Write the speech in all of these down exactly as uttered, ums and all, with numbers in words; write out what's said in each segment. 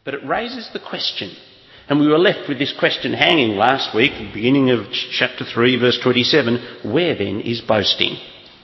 But it raises the question, and we were left with this question hanging last week, at the beginning of chapter three, verse twenty-seven, where then is boasting?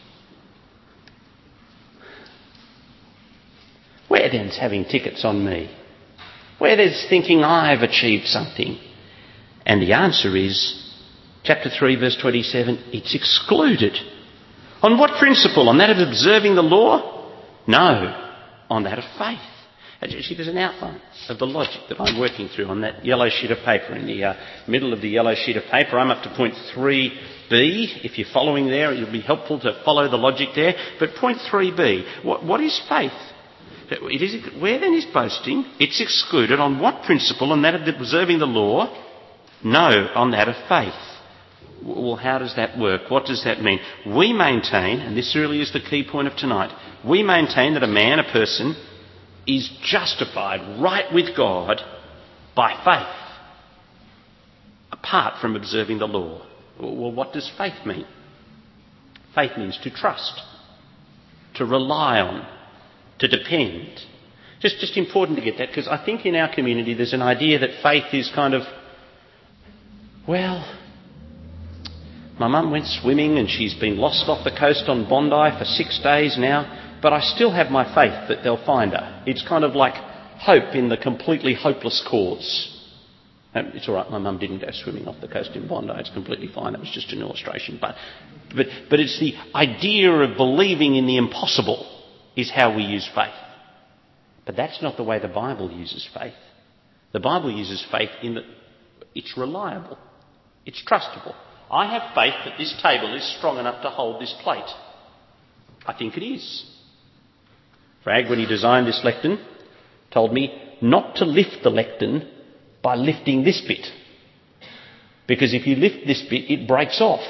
Where then's having tickets on me? Where there's thinking I've achieved something? And the answer is, chapter three, verse twenty-seven, it's excluded. On what principle? On that of observing the law? No, on that of faith. Actually, there's an outline of the logic that I'm working through on that yellow sheet of paper. In the uh, middle of the yellow sheet of paper, I'm up to point three B. If you're following there, it'll be helpful to follow the logic there. But point three B, what, what is faith? It is, where then is boasting? It's excluded. On what principle? On that of observing the law? No, on that of faith. Well, how does that work? What does that mean? We maintain, and this really is the key point of tonight, we maintain that a man, a person, is justified right with God by faith, apart from observing the law. Well, what does faith mean? Faith means to trust, to rely on, to depend. Just, just important to get that, because I think in our community there's an idea that faith is kind of, well, my mum went swimming and she's been lost off the coast on Bondi for six days now, but I still have my faith that they'll find her. It's kind of like hope in the completely hopeless cause. Um, it's all right, my mum didn't go swimming off the coast in Bondi. It's completely fine. That was just an illustration. But, but, but it's the idea of believing in the impossible is how we use faith. But that's not the way the Bible uses faith. The Bible uses faith in that it's reliable. It's trustable. I have faith that this table is strong enough to hold this plate. I think it is. Frag, when he designed this lectern, told me not to lift the lectern by lifting this bit. Because if you lift this bit, it breaks off.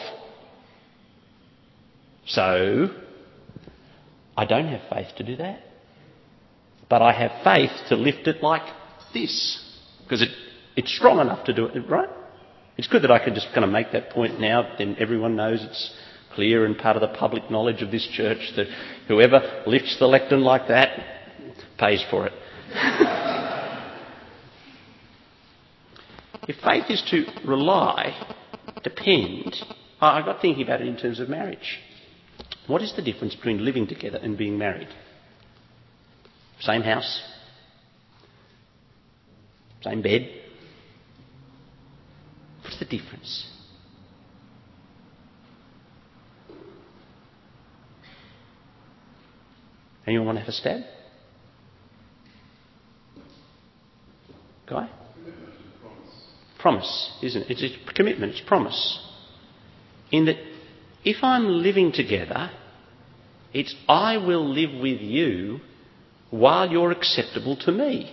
So, I don't have faith to do that. But I have faith to lift it like this. Because it, it's strong enough to do it, right? It's good that I can just kind of make that point now, then everyone knows it's clear and part of the public knowledge of this church that whoever lifts the lectern like that pays for it. If faith is to rely, depend, I got thinking about it in terms of marriage. What is the difference between living together and being married? Same house, same bed. What's the difference? Anyone want to have a stab? Guy? Promise. Promise, isn't it? It's a commitment, it's promise. In that if I'm living together, it's I will live with you while you're acceptable to me.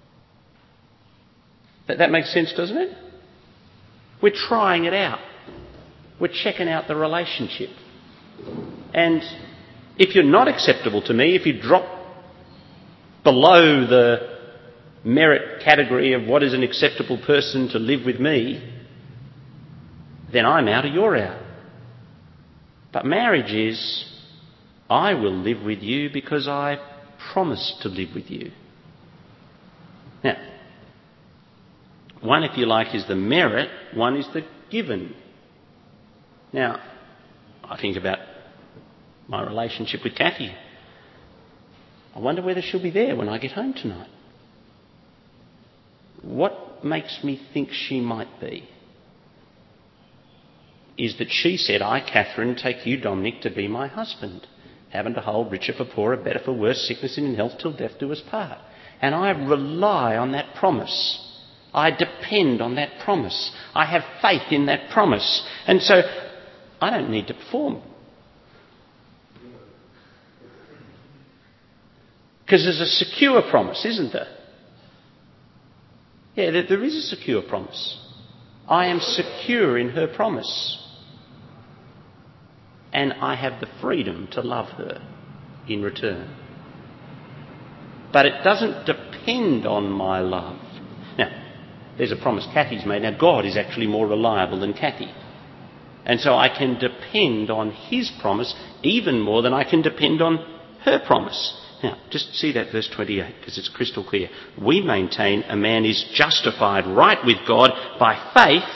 That, that makes sense, doesn't it? We're trying it out. We're checking out the relationship. And if you're not acceptable to me, if you drop below the merit category of what is an acceptable person to live with me, then I'm out or you're out. But marriage is, I will live with you because I promise to live with you. Now, one, if you like, is the merit, one is the given. Now, I think about my relationship with Kathy. I wonder whether she'll be there when I get home tonight. What makes me think she might be is that she said, I, Catherine, take you, Dominic, to be my husband, having to hold richer for poorer, better for worse, sickness and in health till death do us part. And I rely on that promise. I depend on that promise. I have faith in that promise. And so I don't need to perform. Because there's a secure promise, isn't there? Yeah, there, there is a secure promise. I am secure in her promise. And I have the freedom to love her in return. But it doesn't depend on my love. Now, there's a promise Kathy's made. Now, God is actually more reliable than Kathy. And so I can depend on his promise even more than I can depend on her promise. Now, just see that verse twenty-eight, because it's crystal clear. We maintain a man is justified right with God by faith,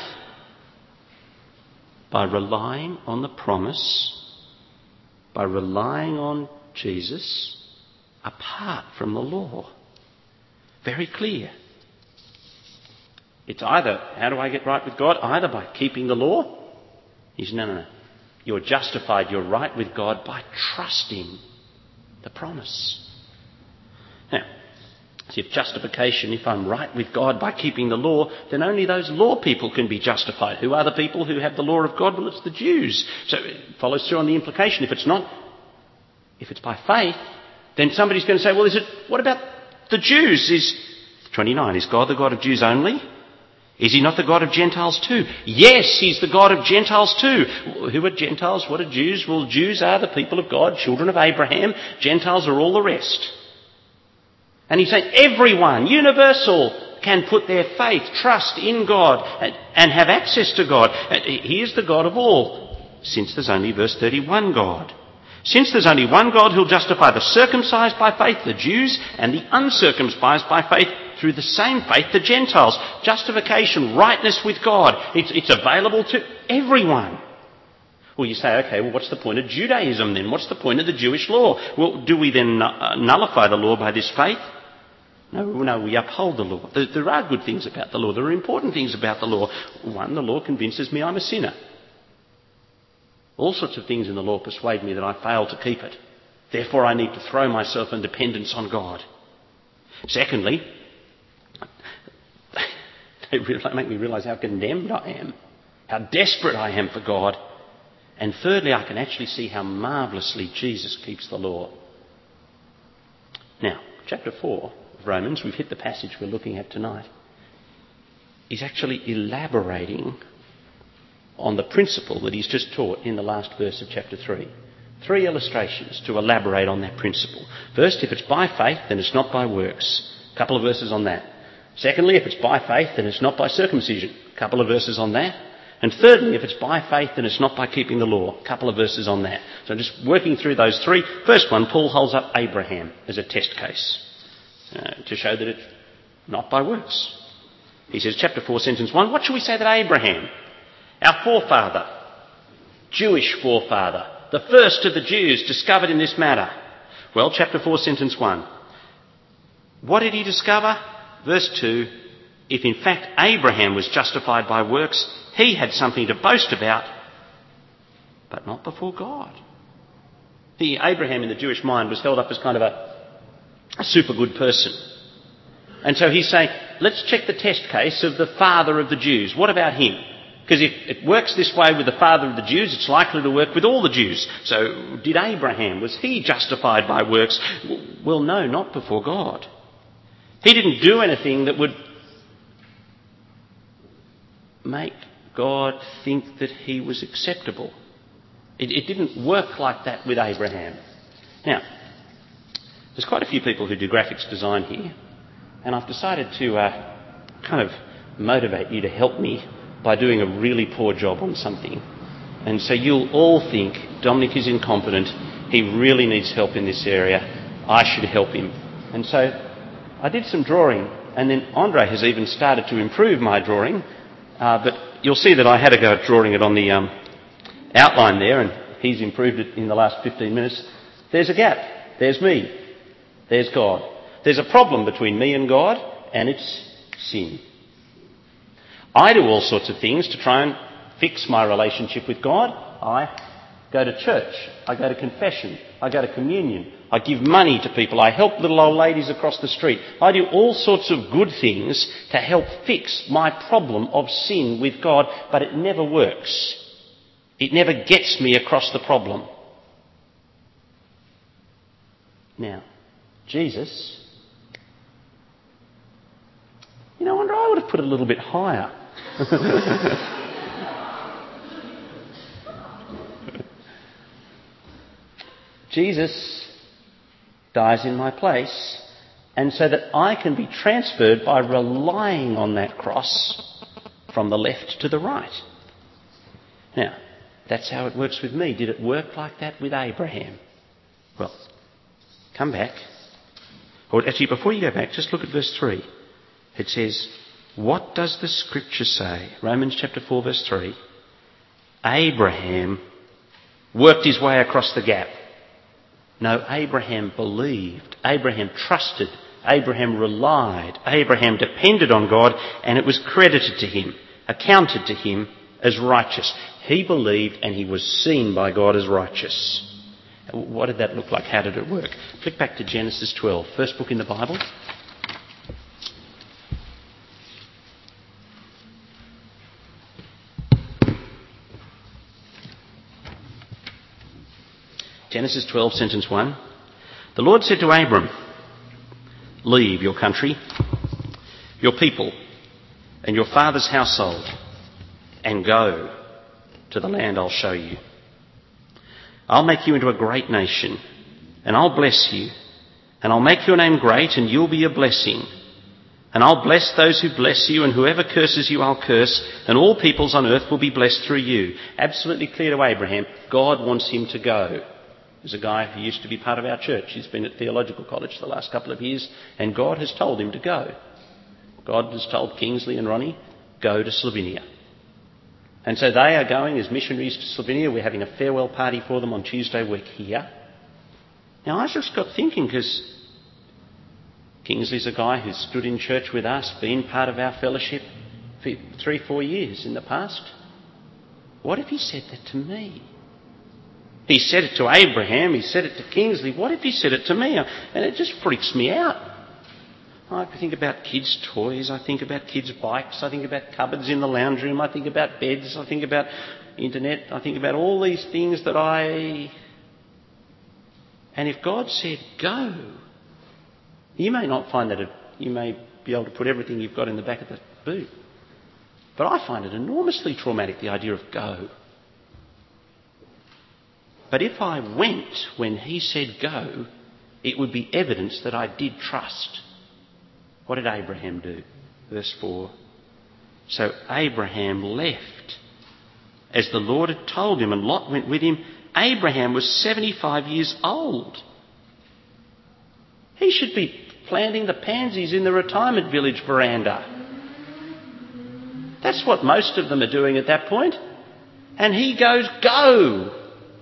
by relying on the promise, by relying on Jesus, apart from the law. Very clear. It's either, how do I get right with God? Either by keeping the law. He says, no, no, no. You're justified, you're right with God by trusting the promise. Now, so if justification, if I'm right with God by keeping the law, then only those law people can be justified. Who are the people who have the law of God? Well, it's the Jews. So it follows through on the implication. If it's not, if it's by faith, then somebody's going to say, well, is it, what about the Jews? Is twenty-nine, is God the God of Jews only? Is he not the God of Gentiles too? Yes, he's the God of Gentiles too. Who are Gentiles? What are Jews? Well, Jews are the people of God, children of Abraham. Gentiles are all the rest. And he's saying everyone, universal, can put their faith, trust in God and, and have access to God. And he is the God of all, since there's only, verse thirty-one, God. Since there's only one God who'll justify the circumcised by faith, the Jews, and the uncircumcised by faith, through the same faith, the Gentiles. Justification, rightness with God, it's, it's available to everyone. Well, you say, okay, well, what's the point of Judaism then? What's the point of the Jewish law? Well, do we then nullify the law by this faith? No, no, we uphold the law. There, there are good things about the law. There are important things about the law. One, the law convinces me I'm a sinner. All sorts of things in the law persuade me that I fail to keep it. Therefore, I need to throw myself in dependence on God. Secondly, they make me realise how condemned I am, how desperate I am for God. And thirdly, I can actually see how marvellously Jesus keeps the law. Now, chapter four of Romans, we've hit the passage we're looking at tonight, is actually elaborating on the principle that he's just taught in the last verse of chapter three. Three illustrations to elaborate on that principle. First, if it's by faith, then it's not by works. A couple of verses on that. Secondly, if it's by faith, then it's not by circumcision. A couple of verses on that. And thirdly, if it's by faith, then it's not by keeping the law. A couple of verses on that. So just working through those three. First one, Paul holds up Abraham as a test case uh, to show that it's not by works. He says, chapter four, sentence one, what shall we say that Abraham, our forefather, Jewish forefather, the first of the Jews, discovered in this matter? Well, chapter four, sentence one. What did he discover? Verse two, if in fact Abraham was justified by works, he had something to boast about, but not before God. The Abraham in the Jewish mind was held up as kind of a, a super good person. And so he's saying, let's check the test case of the father of the Jews. What about him? Because if it works this way with the father of the Jews, it's likely to work with all the Jews. So did Abraham, was he justified by works? Well, no, not before God. He didn't do anything that would make God think that he was acceptable. It, it didn't work like that with Abraham. Now, there's quite a few people who do graphics design here, and I've decided to uh, kind of motivate you to help me by doing a really poor job on something. And so you'll all think Dominic is incompetent, he really needs help in this area, I should help him. And so I did some drawing, and then Andre has even started to improve my drawing, uh, but you'll see that I had a go at drawing it on the um, outline there, and he's improved it in the last fifteen minutes. There's a gap. There's me. There's God. There's a problem between me and God, and it's sin. I do all sorts of things to try and fix my relationship with God. I go to church. I go to confession. I go to communion. I give money to people. I help little old ladies across the street. I do all sorts of good things to help fix my problem of sin with God, but it never works. It never gets me across the problem. Now, Jesus, you know, I wonder I would have put it a little bit higher. Jesus dies in my place, and so that I can be transferred by relying on that cross from the left to the right. Now, that's how it works with me. Did it work like that with Abraham? Well, come back Or actually, before you go back, just look at verse three. It says, what does the scripture say? Romans chapter four, verse three. Abraham worked his way across the gap. No, Abraham believed. Abraham trusted. Abraham relied. Abraham depended on God, and it was credited to him, accounted to him as righteous. He believed and he was seen by God as righteous. What did that look like? How did it work? Flick back to Genesis twelve, first book in the Bible. Genesis twelve, sentence one. The Lord said to Abram, leave your country, your people, and your father's household, and go to the land I'll show you. I'll make you into a great nation, and I'll bless you, and I'll make your name great, and you'll be a blessing. And I'll bless those who bless you, and whoever curses you I'll curse, and all peoples on earth will be blessed through you. Absolutely clear to Abraham, God wants him to go. There's a guy who used to be part of our church. He's been at theological college the last couple of years, and God has told him to go. God has told Kingsley and Ronnie, go to Slovenia. And so they are going as missionaries to Slovenia. We're having a farewell party for them on Tuesday week here. Now, I just got thinking, because Kingsley's a guy who's stood in church with us, been part of our fellowship for three, four years in the past. What if he said that to me? He said it to Abraham, he said it to Kingsley. What if he said it to me? And it just freaks me out. I think about kids' toys, I think about kids' bikes, I think about cupboards in the lounge room, I think about beds, I think about internet, I think about all these things that I... And if God said, go, you may not find that, it, you may be able to put everything you've got in the back of the boot. But I find it enormously traumatic, the idea of go. But if I went when he said go, it would be evidence that I did trust. What did Abraham do? Verse four. So Abraham left as the Lord had told him, and Lot went with him. Abraham was seventy-five years old. He should be planting the pansies in the retirement village veranda. That's what most of them are doing at that point. And he goes, go.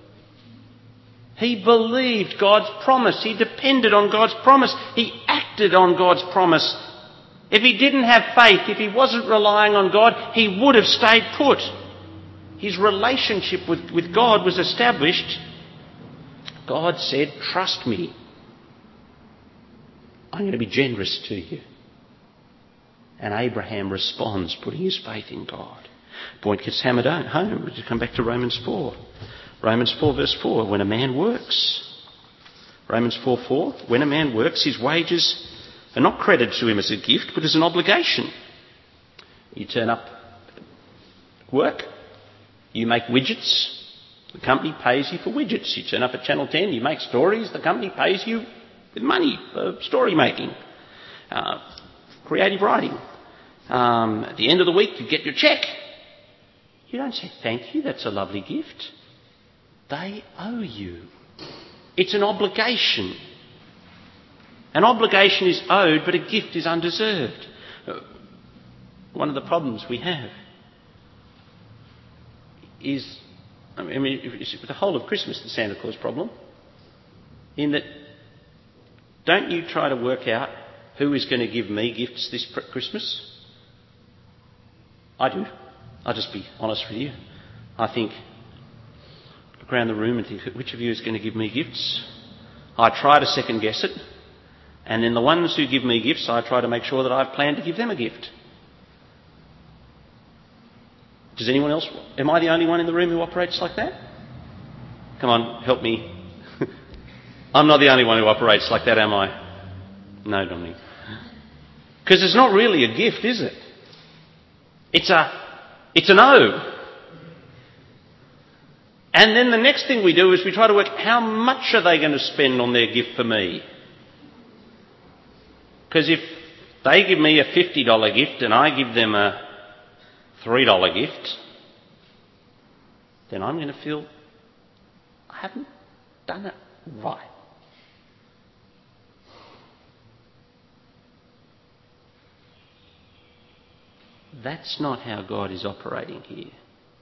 He believed God's promise. He depended on God's promise. He acted on God's promise. If he didn't have faith, if he wasn't relying on God, he would have stayed put. His relationship with, with God was established. God said, trust me. I'm going to be generous to you. And Abraham responds, putting his faith in God. Point gets hammered home. We come back to Romans four. Romans four verse four, when a man works. Romans four four, when a man works, his wages are not credited to him as a gift, but as an obligation. You turn up at work, you make widgets, the company pays you for widgets. You turn up at Channel ten, you make stories, the company pays you with money for story making, uh, creative writing. Um, at the end of the week, you get your cheque. You don't say, thank you, that's a lovely gift. They owe you. It's an obligation. An obligation is owed, but a gift is undeserved. One of the problems we have is, I mean, it's the whole of Christmas, the Santa Claus problem, in that don't you try to work out who is going to give me gifts this Christmas. I do. I'll just be honest with you. I think, look around the room and think, which of you is going to give me gifts? I try to second guess it. And then the ones who give me gifts, I try to make sure that I've planned to give them a gift. Does anyone else? Am I the only one in the room who operates like that? Come on, help me. I'm not the only one who operates like that, am I? No, Dominic. Because it's not really a gift, is it? It's a, it's an owe. And then the next thing we do is we try to work, how much are they going to spend on their gift for me? Because if they give me a fifty dollars gift and I give them a three dollars gift, then I'm going to feel I haven't done it right. That's not how God is operating here.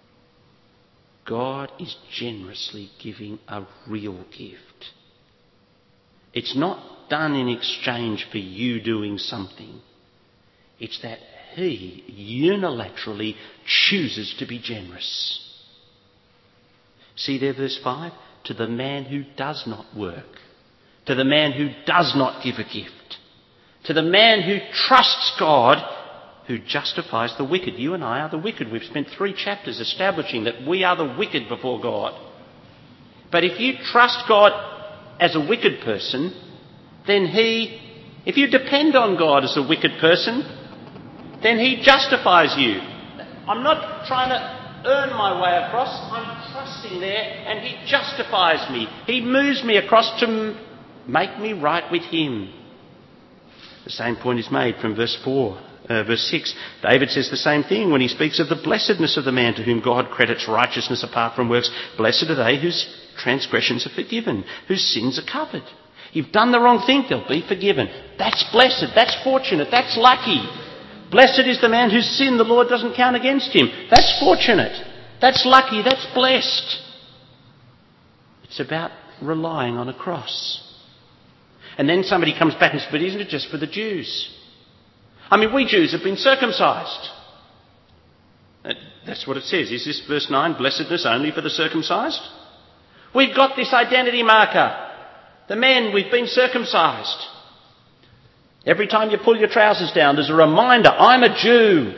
God is generously giving a real gift. It's not done in exchange for you doing something. It's that he unilaterally chooses to be generous. See there, verse five? To the man who does not work, to the man who does not give a gift, to the man who trusts God, who justifies the wicked. You and I are the wicked. We've spent three chapters establishing that we are the wicked before God. But if you trust God as a wicked person, then he, if you depend on God as a wicked person, then he justifies you. I'm not trying to earn my way across. I'm trusting there and he justifies me. He moves me across to make me right with him. The same point is made from verse four. Uh, verse six, David says the same thing when he speaks of the blessedness of the man to whom God credits righteousness apart from works. Blessed are they whose transgressions are forgiven, whose sins are covered. You've done the wrong thing, they'll be forgiven. That's blessed, that's fortunate, that's lucky. Blessed is the man whose sin the Lord doesn't count against him. That's fortunate, that's lucky, that's blessed. It's about relying on a cross. And then somebody comes back and says, but isn't it just for the Jews? I mean, we Jews have been circumcised. That's what it says. Is this verse nine, blessedness only for the circumcised? We've got this identity marker. The men, we've been circumcised. Every time you pull your trousers down, there's a reminder, I'm a Jew.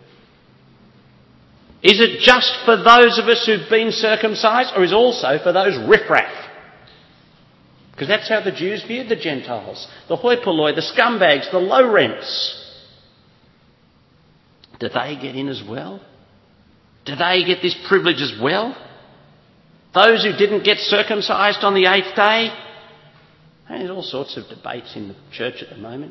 Is it just for those of us who've been circumcised, or is it also for those riffraff? Because that's how the Jews viewed the Gentiles. The hoi polloi, the scumbags, the low rents. Do they get in as well? Do they get this privilege as well? Those who didn't get circumcised on the eighth day? And there's all sorts of debates in the church at the moment.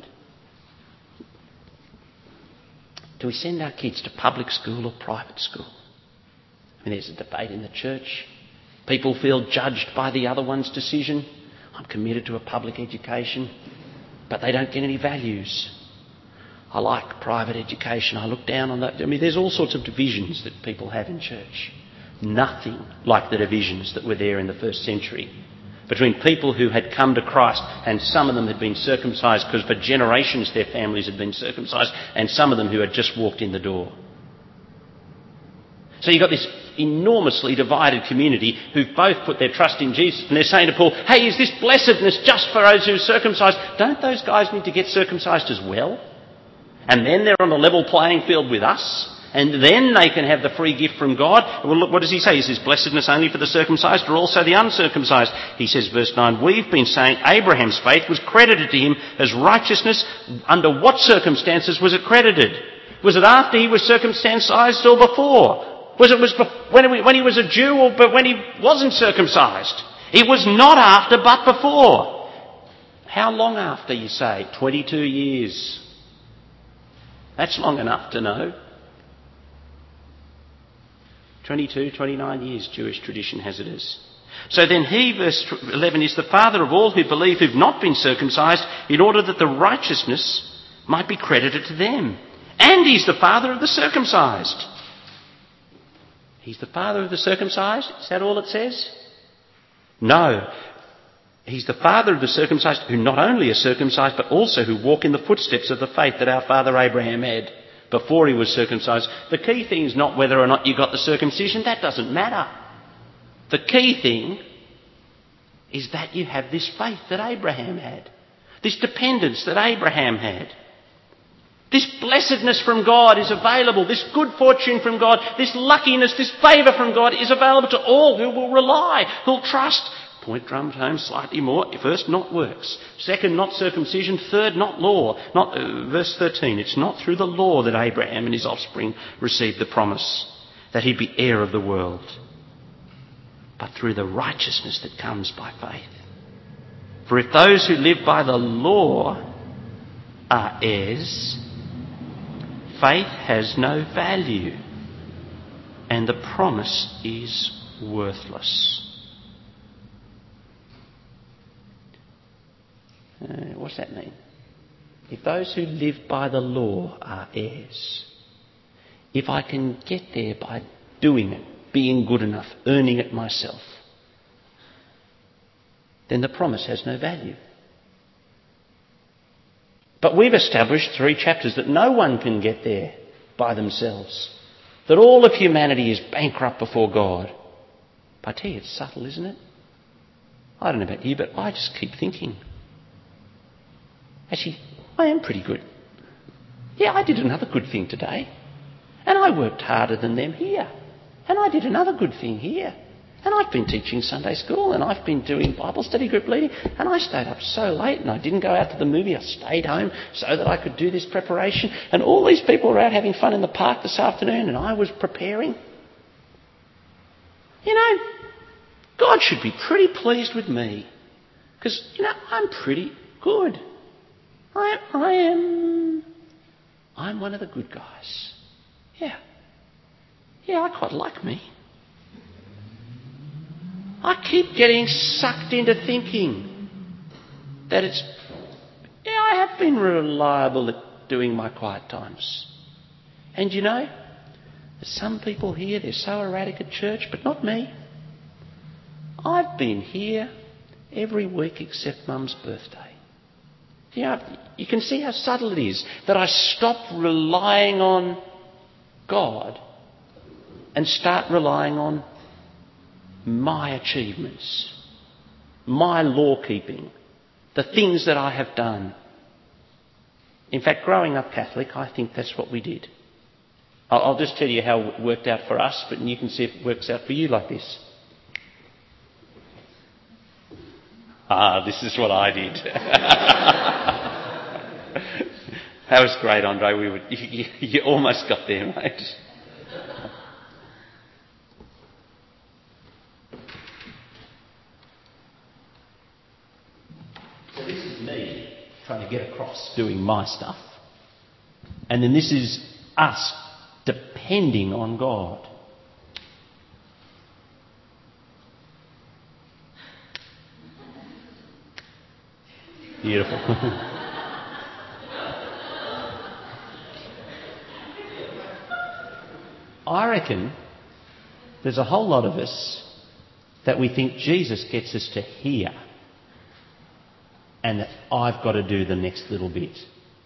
Do we send our kids to public school or private school? I mean, there's a debate in the church. People feel judged by the other one's decision. I'm committed to a public education, but they don't get any values. I like private education. I look down on that. I mean, there's all sorts of divisions that people have in church. Nothing like the divisions that were there in the first century between people who had come to Christ, and some of them had been circumcised because for generations their families had been circumcised, and some of them who had just walked in the door. So you've got this enormously divided community who've both put their trust in Jesus, and they're saying to Paul, hey, is this blessedness just for those who are circumcised? Don't those guys need to get circumcised as well? And then they're on a level playing field with us, and then they can have the free gift from God. Well, look, what does he say? Is this blessedness only for the circumcised or also the uncircumcised? He says, verse nine, we've been saying Abraham's faith was credited to him as righteousness. Under what circumstances was it credited? Was it after he was circumcised or before? Was it was when he, when he was a Jew or but when he wasn't circumcised? It was not after but before. How long after, you say? twenty-two years. That's long enough to know. twenty-two, twenty-nine years, Jewish tradition has it as. So then he, verse eleven, is the father of all who believe who've not been circumcised, in order that the righteousness might be credited to them. And he's the father of the circumcised. He's the father of the circumcised? Is that all it says? No. He's the father of the circumcised who not only are circumcised but also who walk in the footsteps of the faith that our father Abraham had before he was circumcised. The key thing is not whether or not you got the circumcision. That doesn't matter. The key thing is that you have this faith that Abraham had. This dependence that Abraham had. This blessedness from God is available. This good fortune from God, this luckiness, this favour from God is available to all who will rely, who will trust. Point drummed home slightly more. First, not works. Second, not circumcision. Third, not law. Not uh, verse thirteen. It's not through the law that Abraham and his offspring received the promise that he'd be heir of the world, but through the righteousness that comes by faith. For if those who live by the law are heirs, faith has no value, and the promise is worthless. Uh, what's that mean? If those who live by the law are heirs. if I can get there by doing it, being good enough, earning it myself, then the promise has no value. But we've established three chapters that no one can get there by themselves, that all of humanity is bankrupt before God. But I tell you, it's subtle, isn't it? I don't know about you, but I just keep thinking, actually, I am pretty good. Yeah, I did another good thing today. And I worked harder than them here. And I did another good thing here. And I've been teaching Sunday school, and I've been doing Bible study group leading, and I stayed up so late, and I didn't go out to the movie. I stayed home so that I could do this preparation. And all these people were out having fun in the park this afternoon, and I was preparing. You know, God should be pretty pleased with me, because, you know, I'm pretty good. I, I am... I'm one of the good guys. Yeah. Yeah, I quite like me. I keep getting sucked into thinking that it's... Yeah, I have been reliable at doing my quiet times. And you know, there's some people here, they're so erratic at church, but not me. I've been here every week except Mum's birthday. You know, you can see how subtle it is that I stop relying on God and start relying on my achievements, my law keeping, the things that I have done. In fact, growing up Catholic, I think that's what we did. I'll, I'll just tell you how it worked out for us, but you can see if it works out for you like this. Ah, this is what I did. That was great, Andre. We would, you, you almost got there, mate. So this is me trying to get across doing my stuff. And then this is us depending on God. Beautiful. I reckon there's a whole lot of us that we think Jesus gets us to here and that I've got to do the next little bit.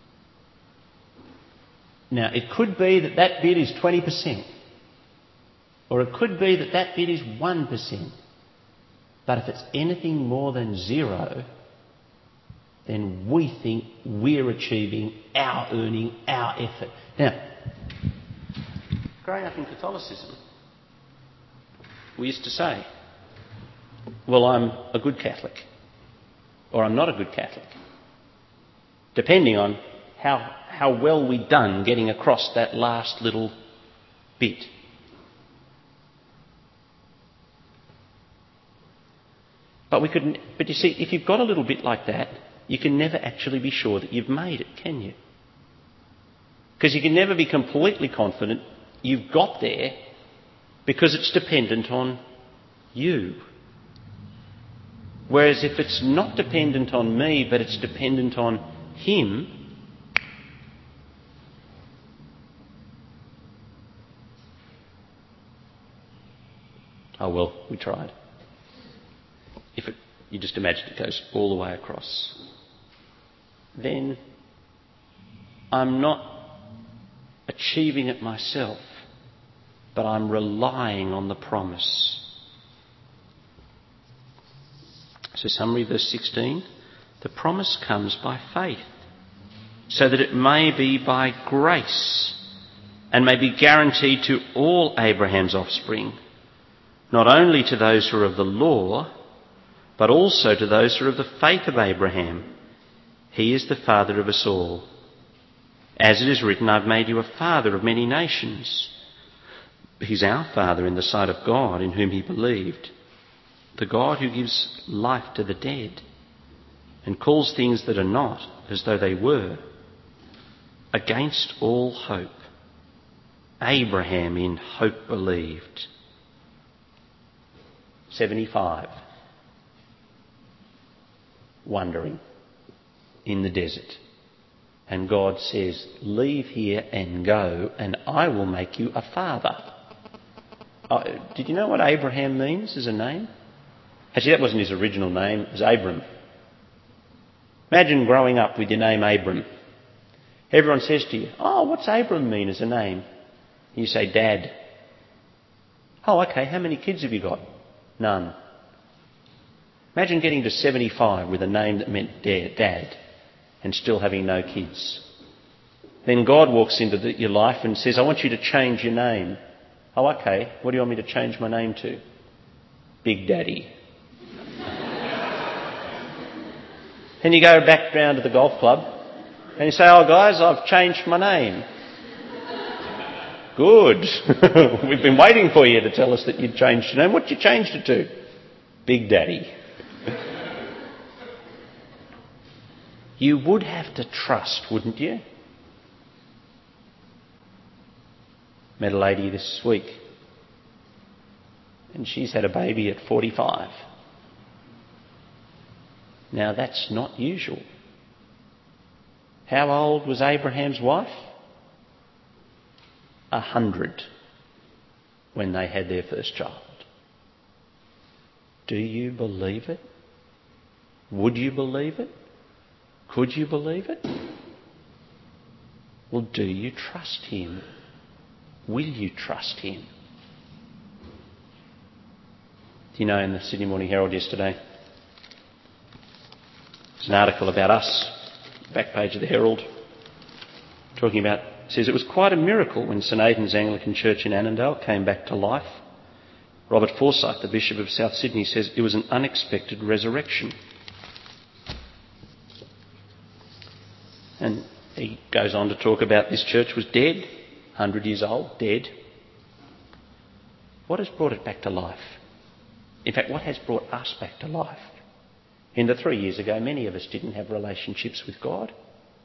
Now, it could be that that bit is twenty percent, or it could be that that bit is one percent. But if it's anything more than zero, then we think we're achieving our earning, our effort. Now, growing up in Catholicism, we used to say, well, I'm a good Catholic, or I'm not a good Catholic, depending on how, how well we'd done getting across that last little bit. But we couldn't. But you see, if you've got a little bit like that, you can never actually be sure that you've made it, can you? Because you can never be completely confident you've got there, because it's dependent on you. Whereas if it's not dependent on me, but it's dependent on Him, oh well, we tried. If it, you just imagine it goes all the way across, then I'm not achieving it myself, but I'm relying on the promise. So summary, verse sixteen, the promise comes by faith, so that it may be by grace and may be guaranteed to all Abraham's offspring, not only to those who are of the law, but also to those who are of the faith of Abraham. He is the father of us all. As it is written, I've made you a father of many nations. He's our Father in the sight of God, in whom he believed, the God who gives life to the dead and calls things that are not as though they were, against all hope. Abraham in hope believed. seventy-five. Wandering in the desert. And God says, leave here and go, and I will make you a father. Oh, did you know what Abraham means as a name? Actually, that wasn't his original name. It was Abram. Imagine growing up with your name Abram. Everyone says to you, oh, what's Abram mean as a name? You say, Dad. Oh, okay, how many kids have you got? None. Imagine getting to seventy-five with a name that meant Dad and still having no kids. Then God walks into the, your life and says, I want you to change your name. Oh, okay, what do you want me to change my name to? Big Daddy. Then you go back round to the golf club and you say, oh guys, I've changed my name. Good. We've been waiting for you to tell us that you'd changed your name. What you changed it to? Big Daddy. You would have to trust, wouldn't you? Met a lady this week and she's had a baby at forty-five. Now that's not usual. How old was Abraham's wife? A hundred when they had their first child. Do you believe it? Would you believe it? Could you believe it? Well, do you trust him? Will you trust him? Do you know, in the Sydney Morning Herald yesterday, there's an article about us, back page of the Herald, talking about, says it was quite a miracle when St Aidan's Anglican Church in Annandale came back to life. Robert Forsyth, the Bishop of South Sydney, says it was an unexpected resurrection. And he goes on to talk about this church was dead, one hundred years old, dead. What has brought it back to life? In fact, what has brought us back to life? In the three years ago, many of us didn't have relationships with God.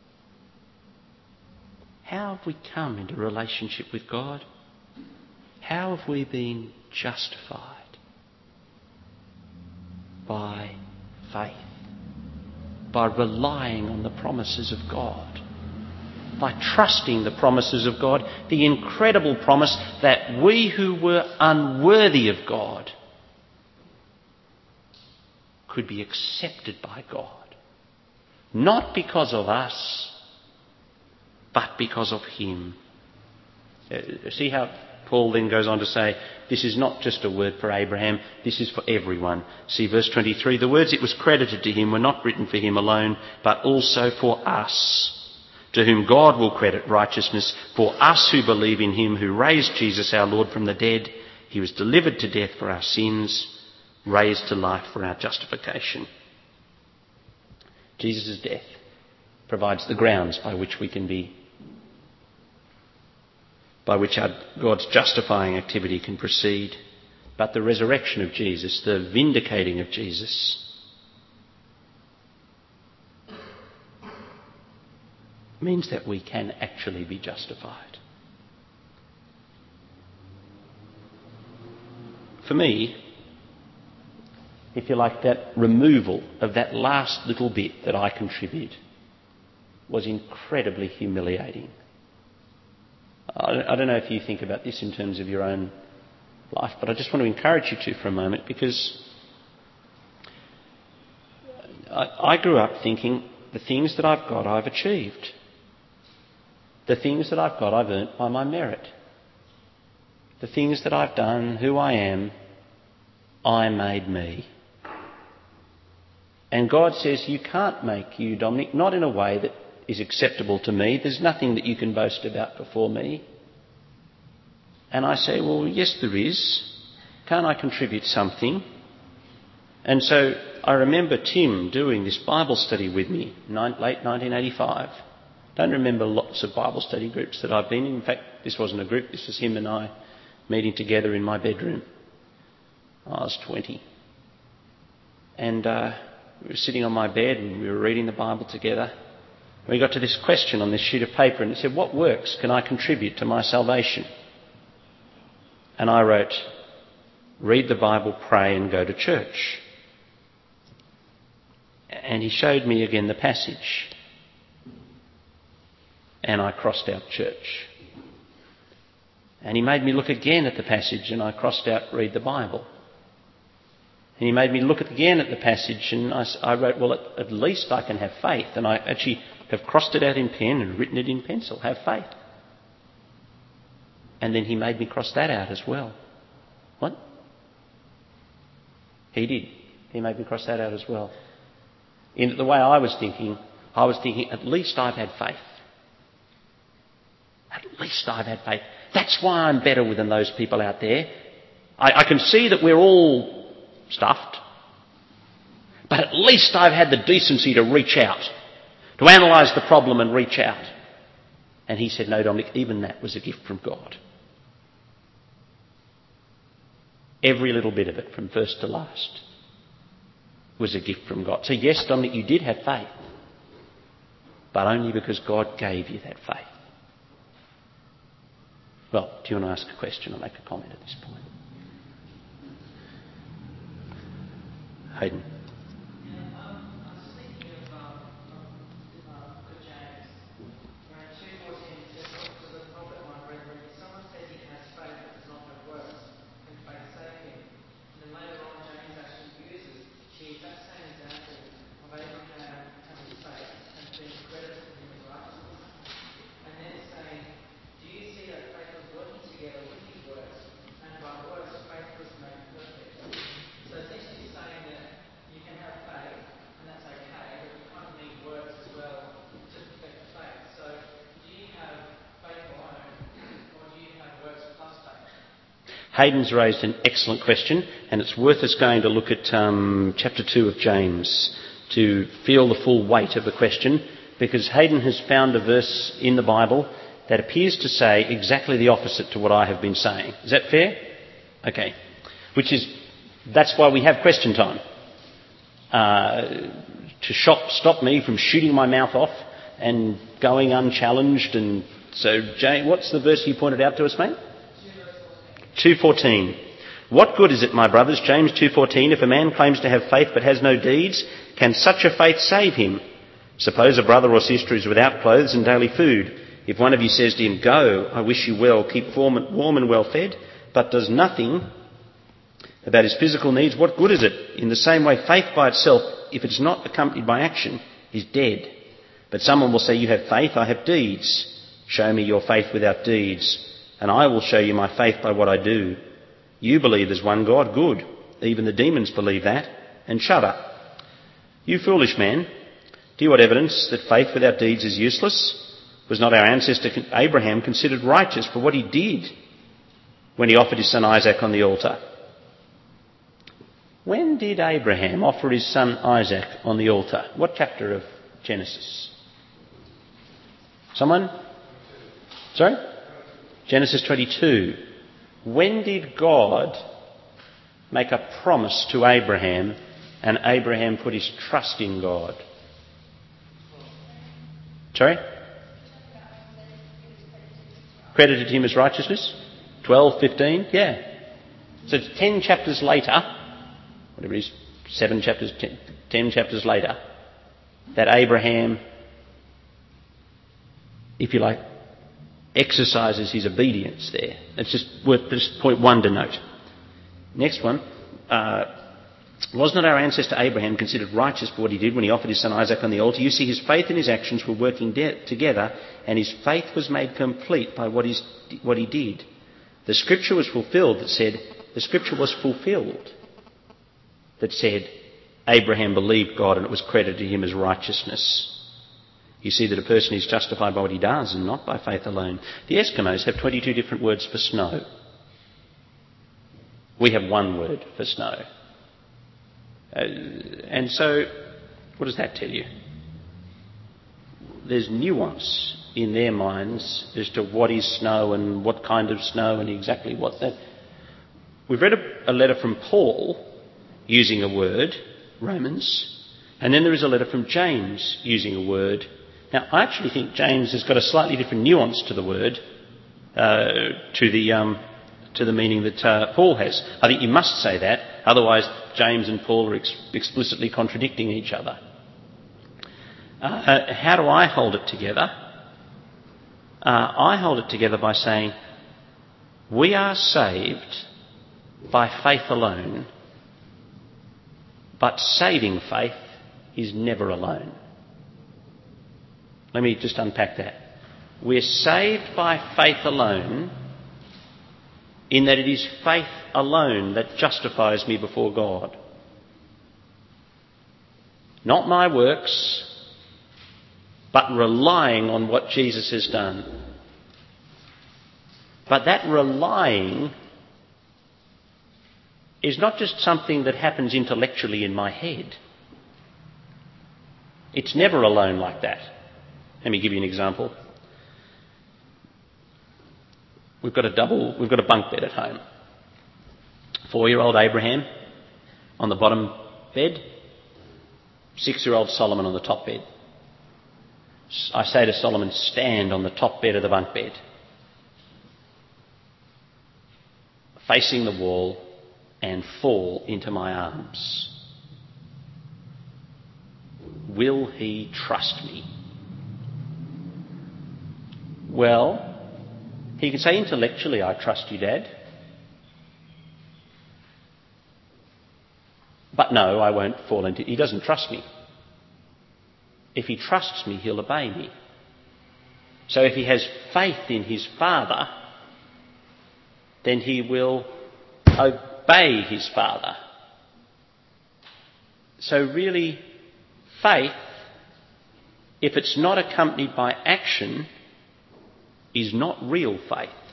How have we come into relationship with God? How have we been justified? By faith. By relying on the promises of God. By trusting the promises of God. The incredible promise that we who were unworthy of God could be accepted by God. Not because of us, but because of him. See how Paul then goes on to say, this is not just a word for Abraham, this is for everyone. See verse twenty-three, the words it was credited to him were not written for him alone, but also for us, to whom God will credit righteousness, for us who believe in him who raised Jesus our Lord from the dead. He was delivered to death for our sins, raised to life for our justification. Jesus' death provides the grounds by which we can be by which our, God's justifying activity can proceed. But the resurrection of Jesus, the vindicating of Jesus, means that we can actually be justified. For me, if you like, that removal of that last little bit that I contribute was incredibly humiliating. I don't know if you think about this in terms of your own life, but I just want to encourage you to for a moment, because I, I grew up thinking the things that I've got I've achieved. The things that I've got I've earned by my merit. The things that I've done, who I am, I made me. And God says, you can't make you, Dominic, not in a way that is acceptable to me. There's nothing that you can boast about before me. And I say, well, yes, there is. Can't I contribute something? And so I remember Tim doing this Bible study with me, late nineteen eighty-five. Don't remember lots of Bible study groups that I've been in. In fact, this wasn't a group. This was him and I meeting together in my bedroom. I was twenty. And uh, we were sitting on my bed and we were reading the Bible together. We got to this question on this sheet of paper and it said, what works can I contribute to my salvation? And I wrote, read the Bible, pray and go to church. And he showed me again the passage. and I crossed out church. And he made me look again at the passage and I crossed out read the Bible. And he made me look again at the passage and I, I wrote, well, at, at least I can have faith. And I actually have crossed it out in pen and written it in pencil, have faith. And then he made me cross that out as well. What? He did. He made me cross that out as well. In the way I was thinking, I was thinking, at least I've had faith. At least I've had faith. That's why I'm better than those people out there. I, I can see that we're all stuffed. But at least I've had the decency to reach out, to analyse the problem and reach out. And he said, no, Dominic, even that was a gift from God. Every little bit of it, from first to last, was a gift from God. So yes, Dominic, you did have faith, but only because God gave you that faith. Well, do you want to ask a question or make a comment at this point? Hayden. Hayden's raised an excellent question, and it's worth us going to look at um, chapter two of James to feel the full weight of the question, because Hayden has found a verse in the Bible that appears to say exactly the opposite to what I have been saying. Is that fair? Okay. Which is, that's why we have question time. Uh, to shop, stop me from shooting my mouth off and going unchallenged. And so, Jay, what's the verse you pointed out to us, mate? two fourteen. What good is it, my brothers, James two fourteen, if a man claims to have faith but has no deeds, can such a faith save him? Suppose a brother or sister is without clothes and daily food. If one of you says to him, go, I wish you well, keep warm and well fed, but does nothing about his physical needs, what good is it? In the same way, faith by itself, if it's not accompanied by action, is dead. But someone will say, you have faith, I have deeds. Show me your faith without deeds, and I will show you my faith by what I do. You believe there's one God, good. Even the demons believe that, and shudder. You foolish man, do you want evidence that faith without deeds is useless? Was not our ancestor Abraham considered righteous for what he did when he offered his son Isaac on the altar? When did Abraham offer his son Isaac on the altar? What chapter of Genesis? Someone? Sorry? Genesis twenty-two. When did God make a promise to Abraham and Abraham put his trust in God? Sorry? Credited him as righteousness? twelve, fifteen? Yeah. So it's ten chapters later, whatever it is, seven chapters, ten, ten chapters later, that Abraham, if you like, exercises his obedience there. It's just worth just point one to note. Next one. Uh, was not our ancestor Abraham considered righteous for what he did when he offered his son Isaac on the altar? You see, his faith and his actions were working de- together, and his faith was made complete by what, he's, what he did. The scripture was fulfilled that said, the scripture was fulfilled that said, Abraham believed God and it was credited to him as righteousness. You see that a person is justified by what he does and not by faith alone. The Eskimos have twenty-two different words for snow. We have one word for snow. Uh, and so, what does that tell you? There's nuance in their minds as to what is snow and what kind of snow and exactly what that... We've read a, a letter from Paul using a word, Romans, and then there is a letter from James using a word. Now, I actually think James has got a slightly different nuance to the word, uh, to the um, to the meaning that uh, Paul has. I think you must say that, otherwise James and Paul are ex- explicitly contradicting each other. Uh, how do I hold it together? uh, I hold it together by saying we are saved by faith alone, but saving faith is never alone. Let me just unpack that. We're saved by faith alone, in that it is faith alone that justifies me before God. Not my works, but relying on what Jesus has done. But that relying is not just something that happens intellectually in my head. It's never alone like that. Let me give you an example. We've got a double, we've got a bunk bed at home. Four-year-old Abraham on the bottom bed, six-year-old Solomon on the top bed. I say to Solomon, stand on the top bed of the bunk bed, facing the wall, and fall into my arms. Will he trust me? Well, he can say intellectually, I trust you, Dad. But no, I won't fall into... He doesn't trust me. If he trusts me, he'll obey me. So if he has faith in his father, then he will obey his father. So really, faith, if it's not accompanied by action, is not real faith.